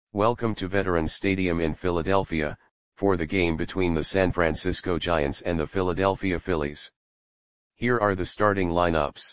Welcome to Veterans Stadium in Philadelphia, for the game between the San Francisco Giants and the Philadelphia Phillies. Here are the starting lineups.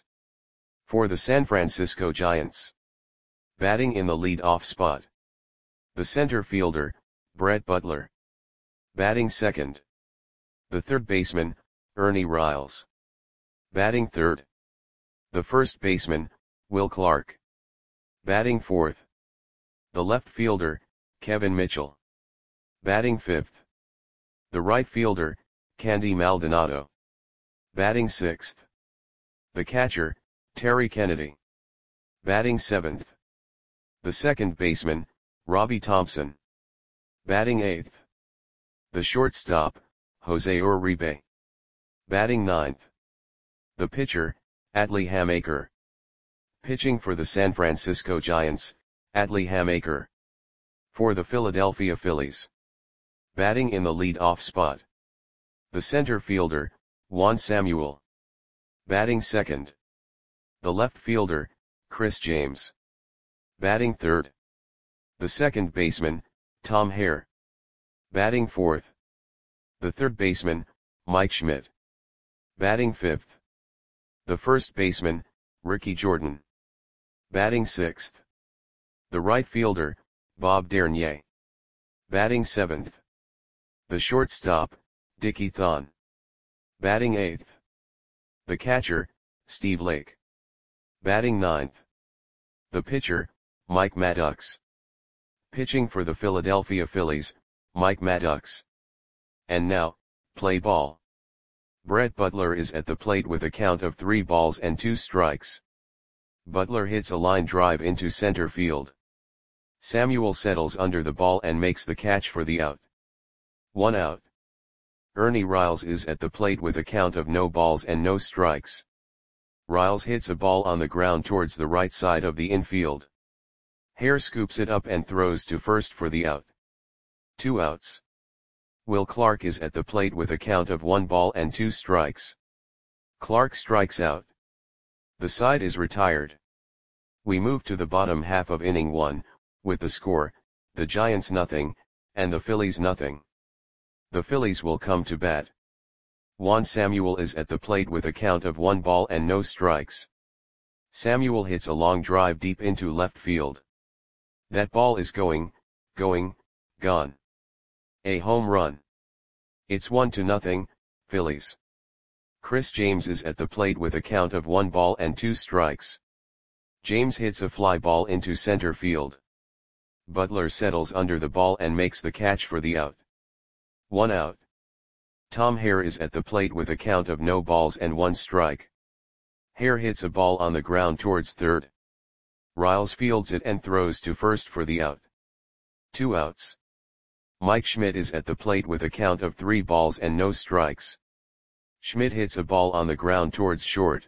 For the San Francisco Giants. Batting in the lead-off spot. The center fielder, Brett Butler. Batting second. The third baseman, Ernie Riles. Batting third. The first baseman, Will Clark. Batting fourth. The left fielder, Kevin Mitchell. Batting fifth. The right fielder, Candy Maldonado. Batting sixth. The catcher, Terry Kennedy. Batting seventh. The second baseman, Robbie Thompson. Batting eighth. The shortstop, Jose Uribe. Batting ninth. The pitcher, Atlee Hammaker. Pitching for the San Francisco Giants, Atlee Hammaker. For the Philadelphia Phillies. Batting in the lead-off spot. The center fielder, Juan Samuel. Batting second. The left fielder, Chris James. Batting third. The second baseman, Tom Hare. Batting fourth. The third baseman, Mike Schmidt. Batting fifth. The first baseman, Ricky Jordan. Batting sixth. The right fielder, Bob Dernier. Batting seventh. The shortstop, Dickie Thon. Batting eighth. The catcher, Steve Lake. Batting ninth. The pitcher, Mike Maddox. Pitching for the Philadelphia Phillies, Mike Maddox. And now, play ball. Brett Butler is at the plate with a count of 3 balls and 2 strikes. Butler hits a line drive into center field. Samuel settles under the ball and makes the catch for the out. 1 out. Ernie Riles is at the plate with a count of no balls and no strikes. Riles hits a ball on the ground towards the right side of the infield. Hare scoops it up and throws to first for the out. 2 outs. Will Clark is at the plate with a count of 1 ball and 2 strikes. Clark strikes out. The side is retired. We move to the bottom half of inning 1, with the score, the Giants nothing, and the Phillies nothing. The Phillies will come to bat. Juan Samuel is at the plate with a count of 1 ball and no strikes. Samuel hits a long drive deep into left field. That ball is gone. A home run. It's 1-0, Phillies. Chris James is at the plate with a count of 1 ball and 2 strikes. James hits a fly ball into center field. Butler settles under the ball and makes the catch for the out. 1 out. Tom Hare is at the plate with a count of no balls and 1 strike. Hare hits a ball on the ground towards third. Riles fields it and throws to first for the out. 2 outs. Mike Schmidt is at the plate with a count of 3 balls and no strikes. Schmidt hits a ball on the ground towards short.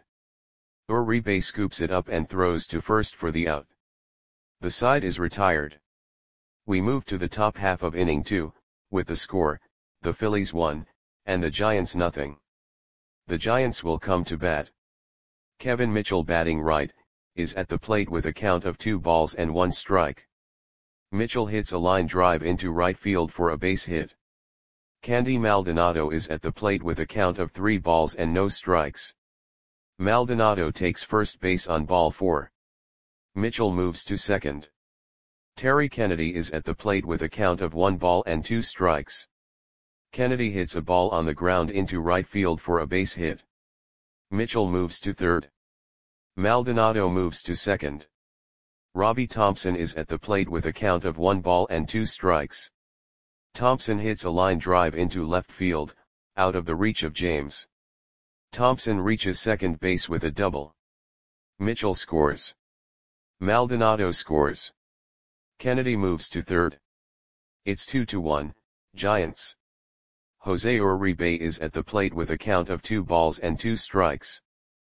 Uribe scoops it up and throws to first for the out. The side is retired. We move to the top half of inning 2, with the score, the Phillies 1, and the Giants nothing. The Giants will come to bat. Kevin Mitchell, batting right, is at the plate with a count of 2 balls and 1 strike. Mitchell hits a line drive into right field for a base hit. Candy Maldonado is at the plate with a count of 3 balls and no strikes. Maldonado takes first base on ball 4. Mitchell moves to second. Terry Kennedy is at the plate with a count of 1 ball and 2 strikes. Kennedy hits a ball on the ground into right field for a base hit. Mitchell moves to third. Maldonado moves to second. Robbie Thompson is at the plate with a count of 1 ball and 2 strikes. Thompson hits a line drive into left field, out of the reach of James. Thompson reaches second base with a double. Mitchell scores. Maldonado scores. Kennedy moves to third. It's 2-1, Giants. Jose Uribe is at the plate with a count of 2 balls and 2 strikes.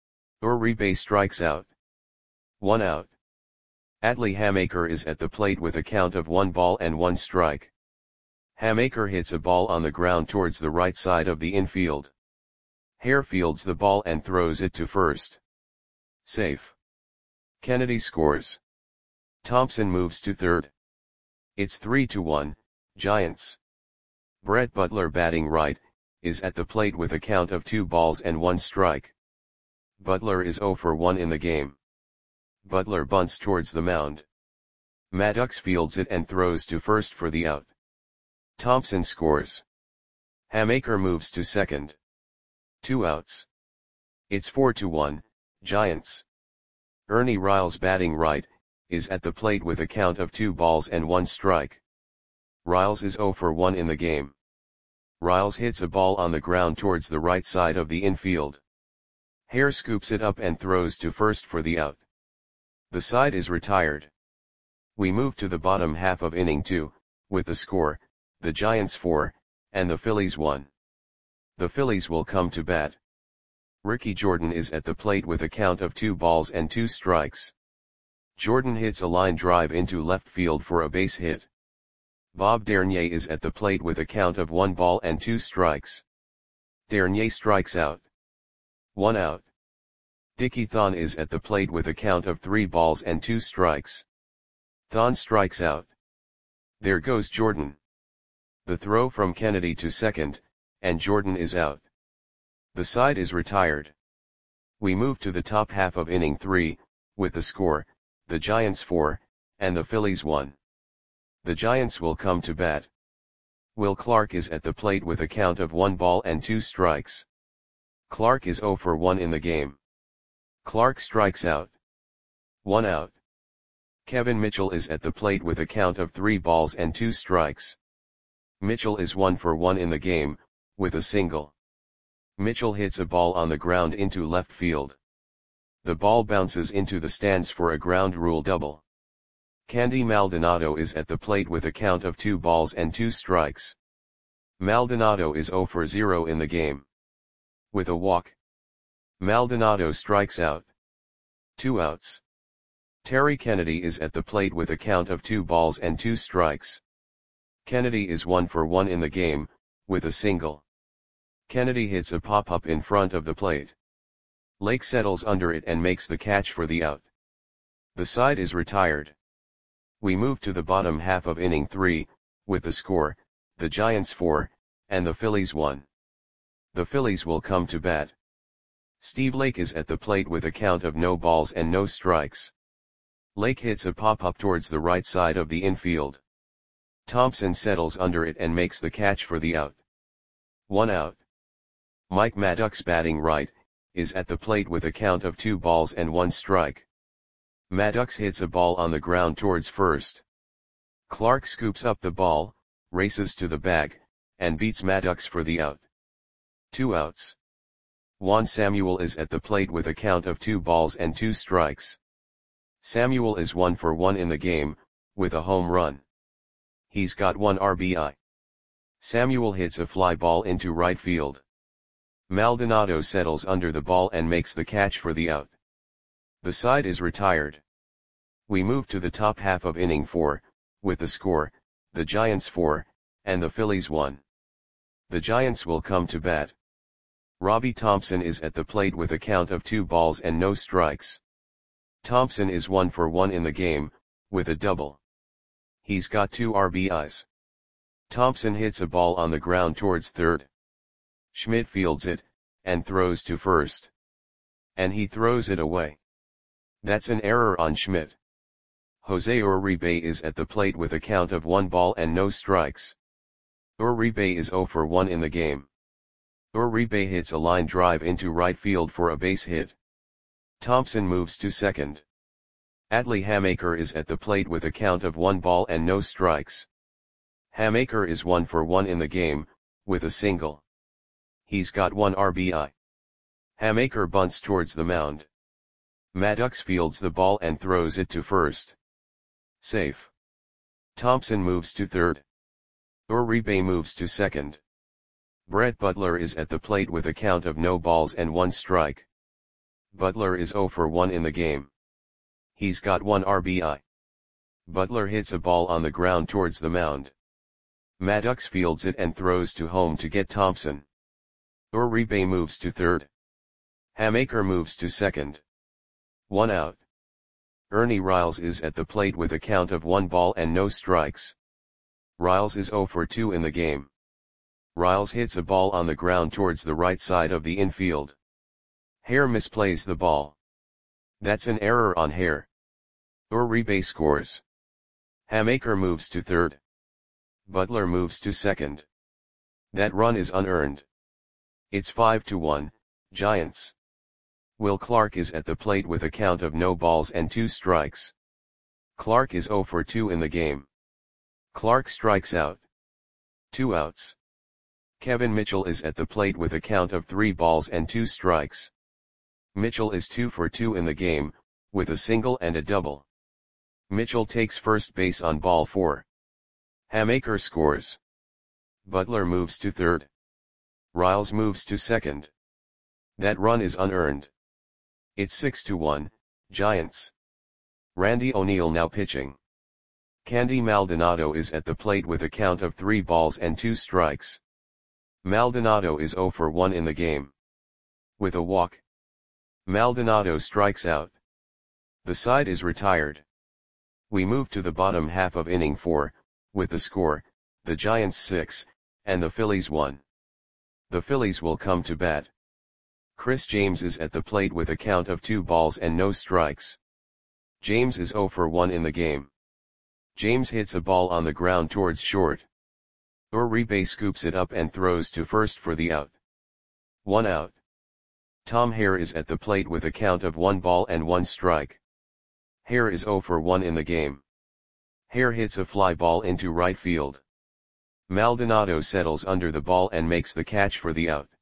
Uribe strikes out. 1 out. Atlee Hammaker is at the plate with a count of 1 ball and 1 strike. Hammaker hits a ball on the ground towards the right side of the infield. Hare fields the ball and throws it to first. Safe. Kennedy scores. Thompson moves to third. It's 3-1, Giants. Brett Butler batting right, is at the plate with a count of 2 balls and 1 strike. Butler is 0 for 1 in the game. Butler bunts towards the mound. Maddox fields it and throws to first for the out. Thompson scores. Hamaker moves to second. 2 outs. It's 4-1, Giants. Ernie Riles batting right, is at the plate with a count of 2 balls and 1 strike. Riles is 0 for 1 in the game. Riles hits a ball on the ground towards the right side of the infield. Hare scoops it up and throws to first for the out. The side is retired. We move to the bottom half of inning 2, with the score, the Giants 4, and the Phillies 1. The Phillies will come to bat. Ricky Jordan is at the plate with a count of 2 balls and 2 strikes. Jordan hits a line drive into left field for a base hit. Bob Dernier is at the plate with a count of 1 ball and 2 strikes. Dernier strikes out. 1 out. Dickie Thon is at the plate with a count of 3 balls and 2 strikes. Thon strikes out. There goes Jordan. The throw from Kennedy to second, and Jordan is out. The side is retired. We move to the top half of inning 3, with the score, the Giants 4, and the Phillies 1. The Giants will come to bat. Will Clark is at the plate with a count of 1 ball and 2 strikes. Clark is 0 for 1 in the game. Clark strikes out. 1 out. Kevin Mitchell is at the plate with a count of 3 balls and 2 strikes. Mitchell is 1 for 1 in the game, with a single. Mitchell hits a ball on the ground into left field. The ball bounces into the stands for a ground rule double. Candy Maldonado is at the plate with a count of 2 balls and 2 strikes. Maldonado is 0 for 0 in the game. With a walk, Maldonado strikes out. 2 outs. Terry Kennedy is at the plate with a count of 2 balls and 2 strikes. Kennedy is 1 for 1 in the game, with a single. Kennedy hits a pop-up in front of the plate. Lake settles under it and makes the catch for the out. The side is retired. We move to the bottom half of inning 3, with the score, the Giants 4, and the Phillies 1. The Phillies will come to bat. Steve Lake is at the plate with a count of no balls and no strikes. Lake hits a pop-up towards the right side of the infield. Thompson settles under it and makes the catch for the out. 1 out. Mike Maddox batting right, is at the plate with a count of 2 balls and 1 strike. Maddox hits a ball on the ground towards first. Clark scoops up the ball, races to the bag, and beats Maddox for the out. 2 outs. Juan Samuel is at the plate with a count of 2 balls and 2 strikes. Samuel is 1 for 1 in the game, with a home run. He's got 1 RBI. Samuel hits a fly ball into right field. Maldonado settles under the ball and makes the catch for the out. The side is retired. We move to the top half of inning 4, with the score, the Giants 4, and the Phillies 1. The Giants will come to bat. Robbie Thompson is at the plate with a count of 2 balls and no strikes. Thompson is 1 for 1 in the game, with a double. He's got 2 RBIs. Thompson hits a ball on the ground towards third. Schmidt fields it, and throws to first. And he throws it away. That's an error on Schmidt. Jose Uribe is at the plate with a count of 1 ball and no strikes. Uribe is 0 for 1 in the game. Uribe hits a line drive into right field for a base hit. Thompson moves to second. Adley Hamaker is at the plate with a count of 1 ball and no strikes. Hamaker is 1 for 1 in the game, with a single. He's got 1 RBI. Hamaker bunts towards the mound. Maddox fields the ball and throws it to first. Safe. Thompson moves to third. Uribe moves to second. Brett Butler is at the plate with a count of no balls and 1 strike. Butler is 0 for 1 in the game. He's got 1 RBI. Butler hits a ball on the ground towards the mound. Maddox fields it and throws to home to get Thompson. Uribe moves to third. Hamaker moves to second. 1 out. Ernie Riles is at the plate with a count of 1 ball and no strikes. Riles is 0 for 2 in the game. Riles hits a ball on the ground towards the right side of the infield. Hare misplays the ball. That's an error on Hare. Uribe scores. Hamaker moves to third. Butler moves to second. That run is unearned. It's 5-1, Giants. Will Clark is at the plate with a count of no balls and 2 strikes. Clark is 0 for 2 in the game. Clark strikes out. 2 outs. Kevin Mitchell is at the plate with a count of 3 balls and 2 strikes. Mitchell is 2 for 2 in the game, with a single and a double. Mitchell takes first base on ball 4. Hamaker scores. Butler moves to third. Riles moves to second. That run is unearned. It's 6-1, Giants. Randy O'Neal now pitching. Candy Maldonado is at the plate with a count of 3 balls and 2 strikes. Maldonado is 0 for 1 in the game. With a walk, Maldonado strikes out. The side is retired. We move to the bottom half of inning 4, with the score, the Giants 6, and the Phillies 1. The Phillies will come to bat. Chris James is at the plate with a count of 2 balls and no strikes. James is 0 for 1 in the game. James hits a ball on the ground towards short. Uribe scoops it up and throws to first for the out. 1 out. Tom Hare is at the plate with a count of 1 ball and 1 strike. Hare is 0 for 1 in the game. Hare hits a fly ball into right field. Maldonado settles under the ball and makes the catch for the out.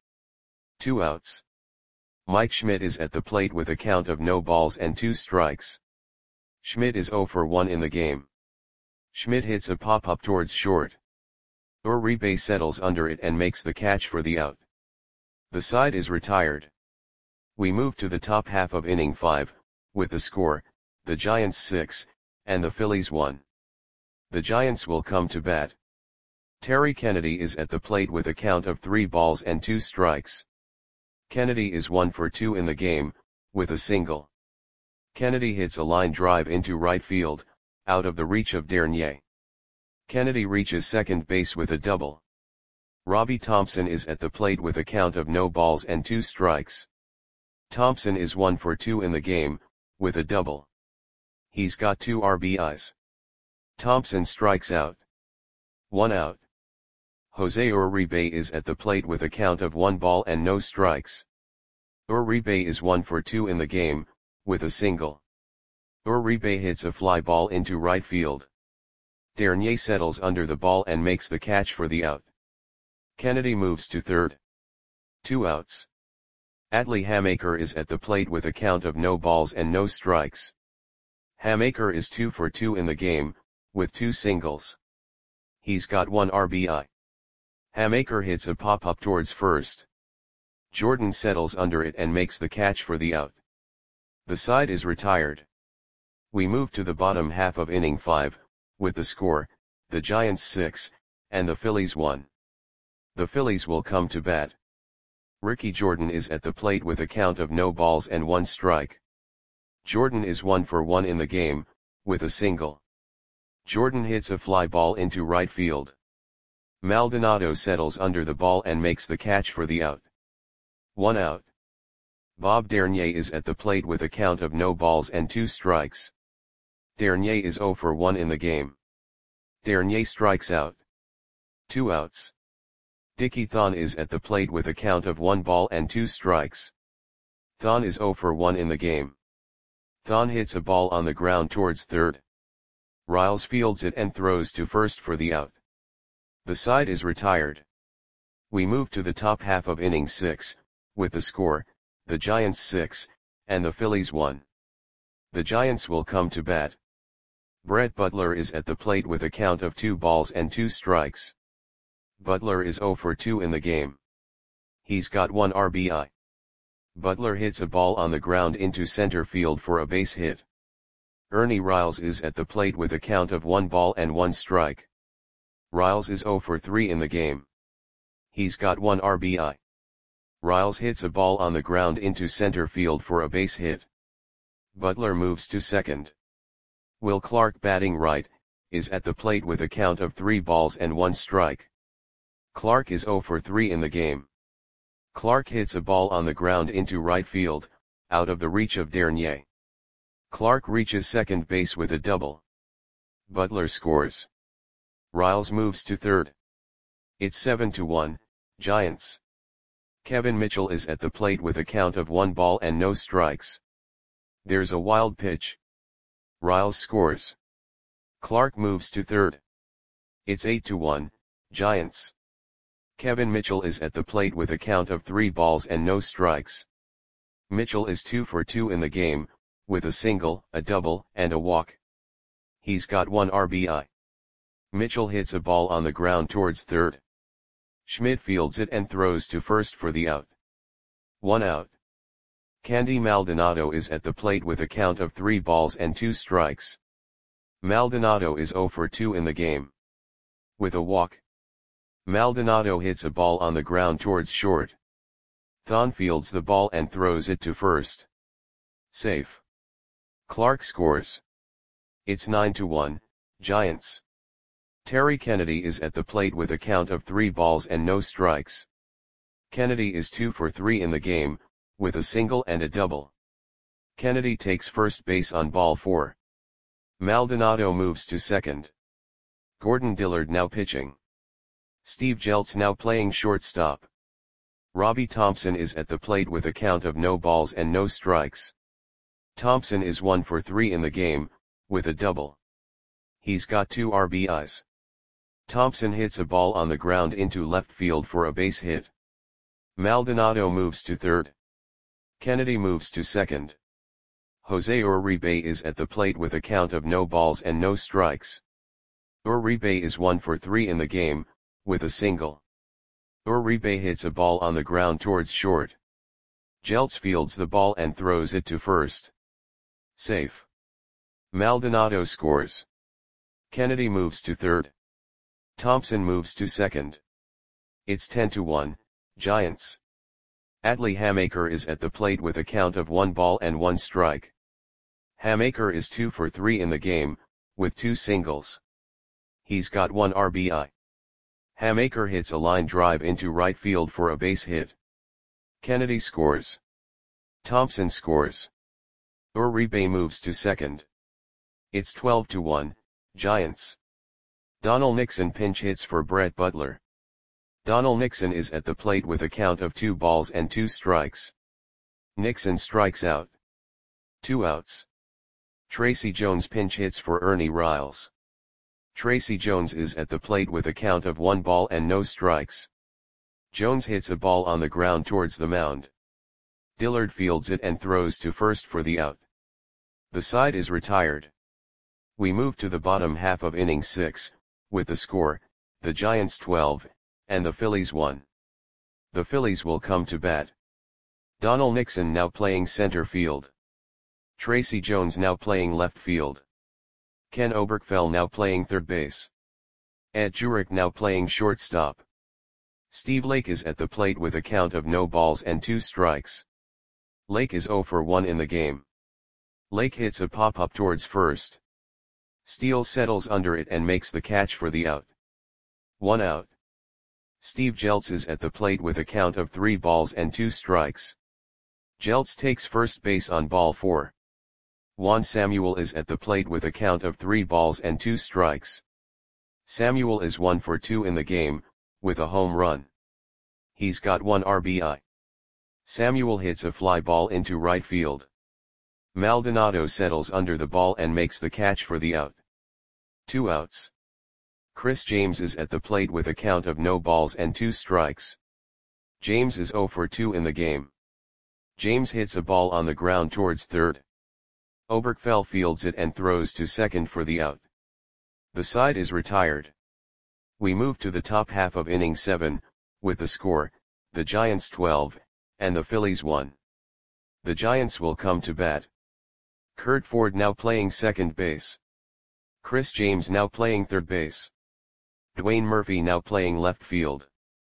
2 outs. Mike Schmidt is at the plate with a count of no balls and 2 strikes. Schmidt is 0 for 1 in the game. Schmidt hits a pop-up towards short. Uribe settles under it and makes the catch for the out. The side is retired. We move to the top half of inning 5, with the score, the Giants 6, and the Phillies 1. The Giants will come to bat. Terry Kennedy is at the plate with a count of 3 balls and 2 strikes. Kennedy is 1 for 2 in the game, with a single. Kennedy hits a line drive into right field, out of the reach of Dernier. Kennedy reaches second base with a double. Robbie Thompson is at the plate with a count of no balls and 2 strikes. Thompson is 1 for 2 in the game, with a double. He's got 2 RBIs. Thompson strikes out. 1 out. Jose Uribe is at the plate with a count of 1 ball and no strikes. Uribe is 1 for 2 in the game, with a single. Uribe hits a fly ball into right field. Dernier settles under the ball and makes the catch for the out. Kennedy moves to third. 2 outs. Adley Hamaker is at the plate with a count of no balls and no strikes. Hamaker is 2 for 2 in the game, with 2 singles. He's got 1 RBI. Hamaker hits a pop-up towards first. Jordan settles under it and makes the catch for the out. The side is retired. We move to the bottom half of inning 5, with the score, the Giants 6, and the Phillies 1. The Phillies will come to bat. Ricky Jordan is at the plate with a count of no balls and 1 strike. Jordan is 1 for 1 in the game, with a single. Jordan hits a fly ball into right field. Maldonado settles under the ball and makes the catch for the out. 1 out. Bob Dernier is at the plate with a count of no balls and 2 strikes. Dernier is 0 for 1 in the game. Dernier strikes out. 2 outs. Dickie Thon is at the plate with a count of 1 ball and 2 strikes. Thon is 0 for 1 in the game. Thon hits a ball on the ground towards third. Riles fields it and throws to first for the out. The side is retired. We move to the top half of inning 6, with the score, the Giants 6, and the Phillies 1. The Giants will come to bat. Brett Butler is at the plate with a count of 2 balls and 2 strikes. Butler is 0 for 2 in the game. He's got 1 RBI. Butler hits a ball on the ground into center field for a base hit. Ernie Riles is at the plate with a count of 1 ball and 1 strike. Riles is 0 for 3 in the game. He's got 1 RBI. Riles hits a ball on the ground into center field for a base hit. Butler moves to second. Will Clark batting right, is at the plate with a count of 3 balls and 1 strike. Clark is 0 for 3 in the game. Clark hits a ball on the ground into right field, out of the reach of Dernier. Clark reaches second base with a double. Butler scores. Riles moves to third. It's 7-1, Giants. Kevin Mitchell is at the plate with a count of 1 ball and no strikes. There's a wild pitch. Riles scores. Clark moves to third. It's 8-1, Giants. Kevin Mitchell is at the plate with a count of 3 balls and no strikes. Mitchell is 2 for 2 in the game, with a single, a double, and a walk. He's got 1 RBI. Mitchell hits a ball on the ground towards third. Schmidt fields it and throws to first for the out. 1 out. Candy Maldonado is at the plate with a count of 3 balls and 2 strikes. Maldonado is 0 for 2 in the game. With a walk. Maldonado hits a ball on the ground towards short. Thon fields the ball and throws it to first. Safe. Clark scores. It's 9-1, Giants. Terry Kennedy is at the plate with a count of 3 balls and no strikes. Kennedy is 2 for 3 in the game, with a single and a double. Kennedy takes first base on ball 4. Maldonado moves to second. Gordon Dillard now pitching. Steve Jeltz now playing shortstop. Robbie Thompson is at the plate with a count of no balls and no strikes. Thompson is 1 for 3 in the game, with a double. He's got 2 RBIs. Thompson hits a ball on the ground into left field for a base hit. Maldonado moves to third. Kennedy moves to second. Jose Uribe is at the plate with a count of no balls and no strikes. Uribe is 1 for 3 in the game, with a single. Uribe hits a ball on the ground towards short. Jeltz fields the ball and throws it to first. Safe. Maldonado scores. Kennedy moves to third. Thompson moves to second. It's 10-1, Giants. Atlee Hamaker is at the plate with a count of 1 ball and 1 strike. Hamaker is 2 for 3 in the game, with 2 singles. He's got 1 RBI. Hamaker hits a line drive into right field for a base hit. Kennedy scores. Thompson scores. Uribe moves to second. It's 12-1, Giants. Donald Nixon pinch hits for Brett Butler. Donald Nixon is at the plate with a count of 2 balls and 2 strikes. Nixon strikes out. 2 outs. Tracy Jones pinch hits for Ernie Riles. Tracy Jones is at the plate with a count of 1 ball and no strikes. Jones hits a ball on the ground towards the mound. Dillard fields it and throws to first for the out. The side is retired. We move to the bottom half of inning 6, with the score, the Giants 12, and the Phillies 1. The Phillies will come to bat. Donald Nixon now playing center field. Tracy Jones now playing left field. Ken Oberkfell now playing third base. Ed Jurek now playing shortstop. Steve Lake is at the plate with a count of no balls and 2 strikes. Lake is 0 for 1 in the game. Lake hits a pop-up towards first. Steele settles under it and makes the catch for the out. 1 out. Steve Jeltz is at the plate with a count of 3 balls and 2 strikes. Jeltz takes first base on ball 4. Juan Samuel is at the plate with a count of 3 balls and 2 strikes. Samuel is 1 for 2 in the game, with a home run. He's got 1 RBI. Samuel hits a fly ball into right field. Maldonado settles under the ball and makes the catch for the out. 2 outs. Chris James is at the plate with a count of no balls and 2 strikes. James is 0 for 2 in the game. James hits a ball on the ground towards third. Oberkfell fields it and throws to second for the out. The side is retired. We move to the top half of inning 7, with the score, the Giants 12, and the Phillies 1. The Giants will come to bat. Kurt Ford now playing second base. Chris James now playing third base. Dwayne Murphy now playing left field.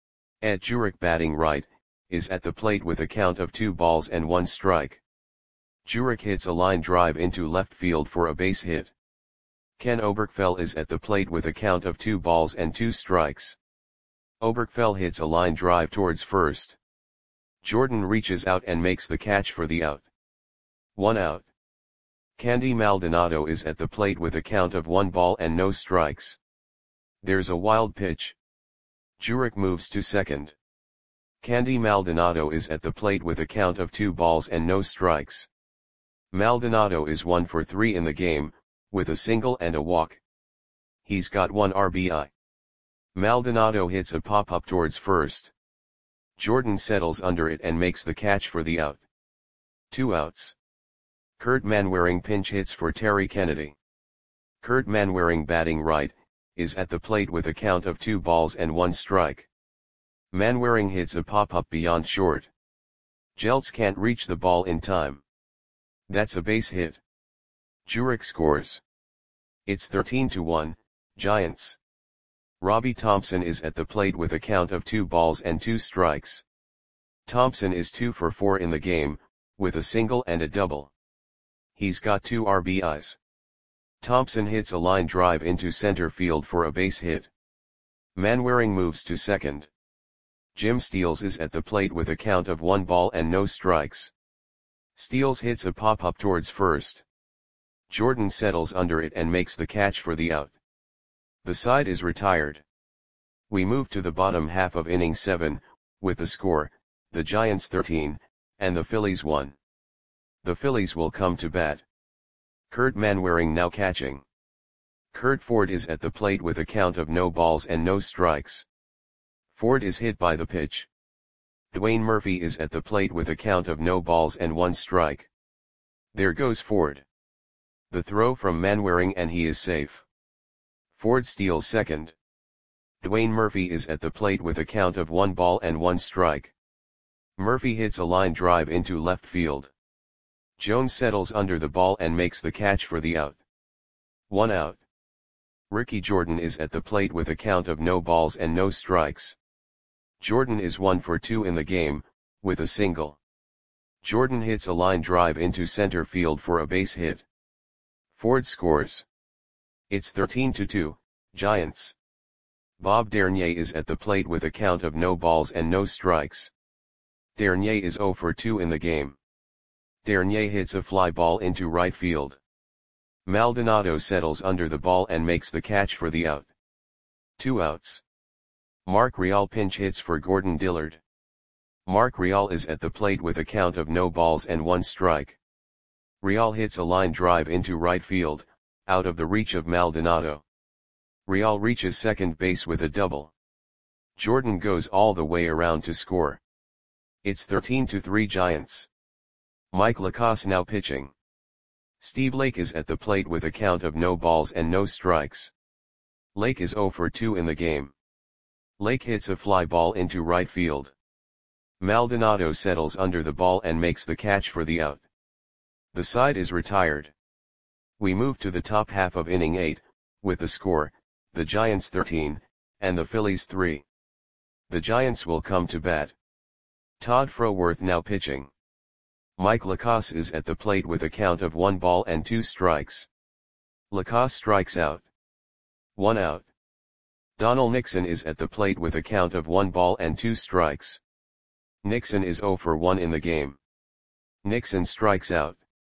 Ed Jurek batting right, is at the plate with a count of 2 balls and 1 strike. Jurek hits a line drive into left field for a base hit. Ken Oberkfell is at the plate with a count of 2 balls and 2 strikes. Oberkfell hits a line drive towards first. Jordan reaches out and makes the catch for the out. 1 out. Candy Maldonado is at the plate with a count of 1 ball and no strikes. There's a wild pitch. Jurek moves to second. Candy Maldonado is at the plate with a count of 2 balls and no strikes. Maldonado is 1 for 3 in the game, with a single and a walk. He's got 1 RBI. Maldonado hits a pop-up towards first. Jordan settles under it and makes the catch for the out. 2 outs. Kurt Manwaring pinch hits for Terry Kennedy. Kurt Manwaring, batting right, is at the plate with a count of 2 balls and 1 strike. Manwaring hits a pop-up beyond short. Jeltz can't reach the ball in time. That's a base hit. Jurek scores. It's 13-1, Giants. Robbie Thompson is at the plate with a count of 2 balls and 2 strikes. Thompson is 2 for 4 in the game, with a single and a double. He's got 2 RBIs. Thompson hits a line drive into center field for a base hit. Manwaring moves to second. Jim Steels is at the plate with a count of 1 ball and no strikes. Steels hits a pop-up towards first. Jordan settles under it and makes the catch for the out. The side is retired. We move to the bottom half of inning 7, with the score, the Giants 13, and the Phillies 1. The Phillies will come to bat. Kurt Manwaring now catching. Kurt Ford is at the plate with a count of no balls and no strikes. Ford is hit by the pitch. Dwayne Murphy is at the plate with a count of no balls and 1 strike. There goes Ford. The throw from Manwaring and he is safe. Ford steals second. Dwayne Murphy is at the plate with a count of 1 ball and 1 strike. Murphy hits a line drive into left field. Jones settles under the ball and makes the catch for the out. 1 out. Ricky Jordan is at the plate with a count of no balls and no strikes. Jordan is 1 for 2 in the game, with a single. Jordan hits a line drive into center field for a base hit. Ford scores. It's 13-2, Giants. Bob Dernier is at the plate with a count of no balls and no strikes. Dernier is 0 for 2 in the game. Dernier hits a fly ball into right field. Maldonado settles under the ball and makes the catch for the out. 2 outs. Mark Real pinch hits for Gordon Dillard. Mark Real is at the plate with a count of no balls and 1 strike. Real hits a line drive into right field, out of the reach of Maldonado. Real reaches second base with a double. Jordan goes all the way around to score. It's 13-3 Giants. Mike Lacasse now pitching. Steve Lake is at the plate with a count of no balls and no strikes. Lake is 0 for 2 in the game. Lake hits a fly ball into right field. Maldonado settles under the ball and makes the catch for the out. The side is retired. We move to the top half of inning 8, with the score, the Giants 13, and the Phillies 3. The Giants will come to bat. Todd Froworth now pitching. Mike Lacasse is at the plate with a count of 1 ball and 2 strikes. Lacasse strikes out. 1 out. Donald Nixon is at the plate with a count of 1 ball and 2 strikes. Nixon is 0 for 1 in the game. Nixon strikes out.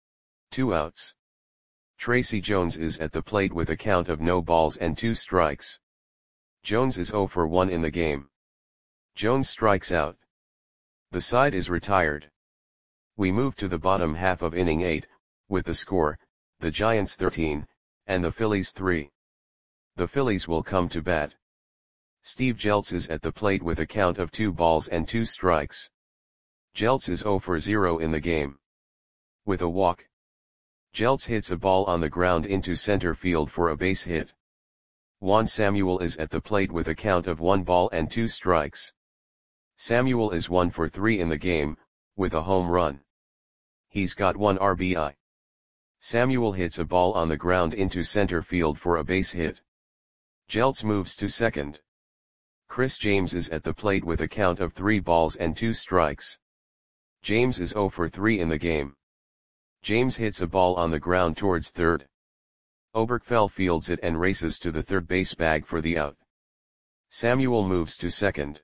2 outs. Tracy Jones is at the plate with a count of no balls and 2 strikes. Jones is 0 for 1 in the game. Jones strikes out. The side is retired. We move to the bottom half of inning 8, with the score, the Giants 13, and the Phillies 3. The Phillies will come to bat. Steve Jeltz is at the plate with a count of 2 balls and 2 strikes. Jeltz is 0 for 0 in the game. With a walk. Jeltz hits a ball on the ground into center field for a base hit. Juan Samuel is at the plate with a count of 1 ball and 2 strikes. Samuel is 1 for 3 in the game, with a home run. He's got 1 RBI. Samuel hits a ball on the ground into center field for a base hit. Jeltz moves to second. Chris James is at the plate with a count of 3 balls and 2 strikes. James is 0 for 3 in the game. James hits a ball on the ground towards third. Oberkfell fields it and races to the third base bag for the out. Samuel moves to second.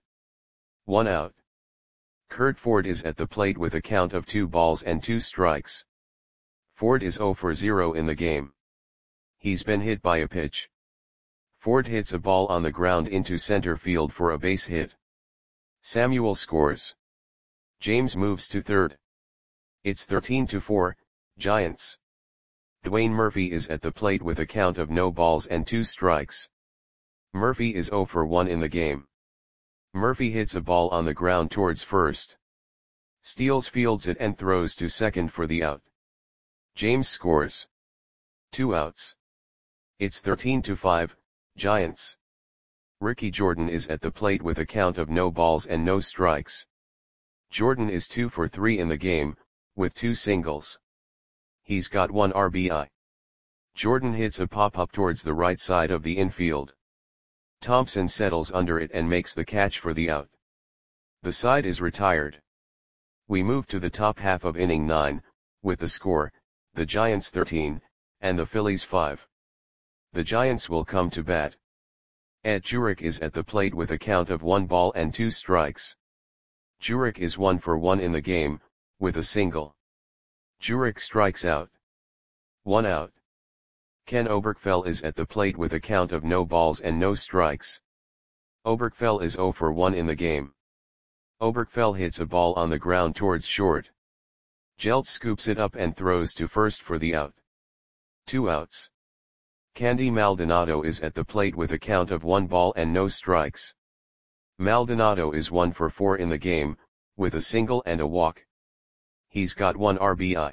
1 out. Curt Ford is at the plate with a count of 2 balls and 2 strikes. Ford is 0 for 0 in the game. He's been hit by a pitch. Ford hits a ball on the ground into center field for a base hit. Samuel scores. James moves to third. It's 13-4, Giants. Dwayne Murphy is at the plate with a count of no balls and 2 strikes. Murphy is 0 for 1 in the game. Murphy hits a ball on the ground towards first. Steals fields it and throws to second for the out. James scores. 2 outs. It's 13-5, Giants. Ricky Jordan is at the plate with a count of no balls and no strikes. Jordan is 2 for 3 in the game, with 2 singles. He's got 1 RBI. Jordan hits a pop-up towards the right side of the infield. Thompson settles under it and makes the catch for the out. The side is retired. We move to the top half of inning 9, with the score, the Giants 13, and the Phillies 5. The Giants will come to bat. Ed Jurek is at the plate with a count of 1 ball and 2 strikes. Jurek is 1 for 1 in the game, with a single. Jurek strikes out. 1 out. Ken Oberkfell is at the plate with a count of no balls and no strikes. Oberkfell is 0 for 1 in the game. Oberkfell hits a ball on the ground towards short. Jeltz scoops it up and throws to first for the out. 2 outs. Candy Maldonado is at the plate with a count of 1 ball and no strikes. Maldonado is 1 for 4 in the game, with a single and a walk. He's got 1 RBI.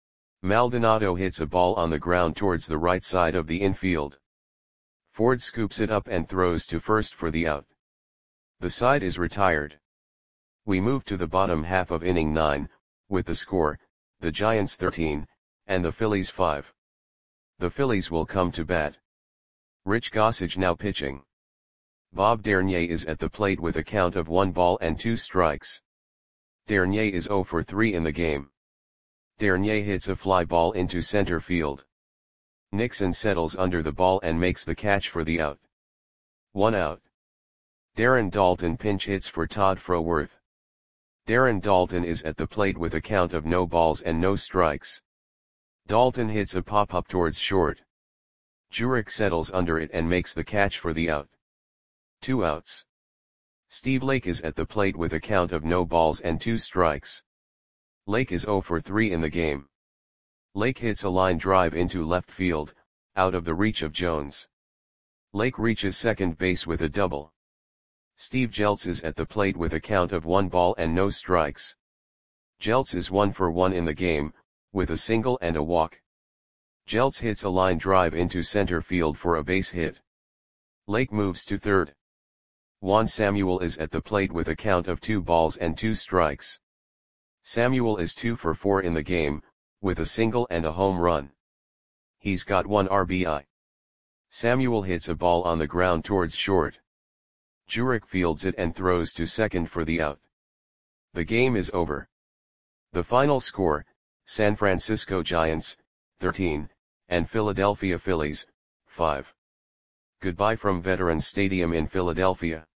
Maldonado hits a ball on the ground towards the right side of the infield. Ford scoops it up and throws to first for the out. The side is retired. We move to the bottom half of inning 9, with the score, the Giants 13, and the Phillies 5. The Phillies will come to bat. Rich Gossage now pitching. Bob Dernier is at the plate with a count of 1 ball and 2 strikes. Dernier is 0 for 3 in the game. Dernier hits a fly ball into center field. Nixon settles under the ball and makes the catch for the out. 1 out. Darren Daulton pinch hits for Todd Froworth. Darren Daulton is at the plate with a count of no balls and no strikes. Daulton hits a pop-up towards short. Jurek settles under it and makes the catch for the out. 2 outs. Steve Lake is at the plate with a count of no balls and 2 strikes. Lake is 0 for 3 in the game. Lake hits a line drive into left field, out of the reach of Jones. Lake reaches second base with a double. Steve Jeltz is at the plate with a count of 1 ball and no strikes. Jeltz is 1 for 1 in the game, with a single and a walk. Jeltz hits a line drive into center field for a base hit. Lake moves to third. Juan Samuel is at the plate with a count of 2 balls and 2 strikes. Samuel is 2 for 4 in the game, with a single and a home run. He's got 1 RBI. Samuel hits a ball on the ground towards short. Jurek fields it and throws to second for the out. The game is over. The final score, San Francisco Giants, 13, and Philadelphia Phillies, 5. Goodbye from Veterans Stadium in Philadelphia.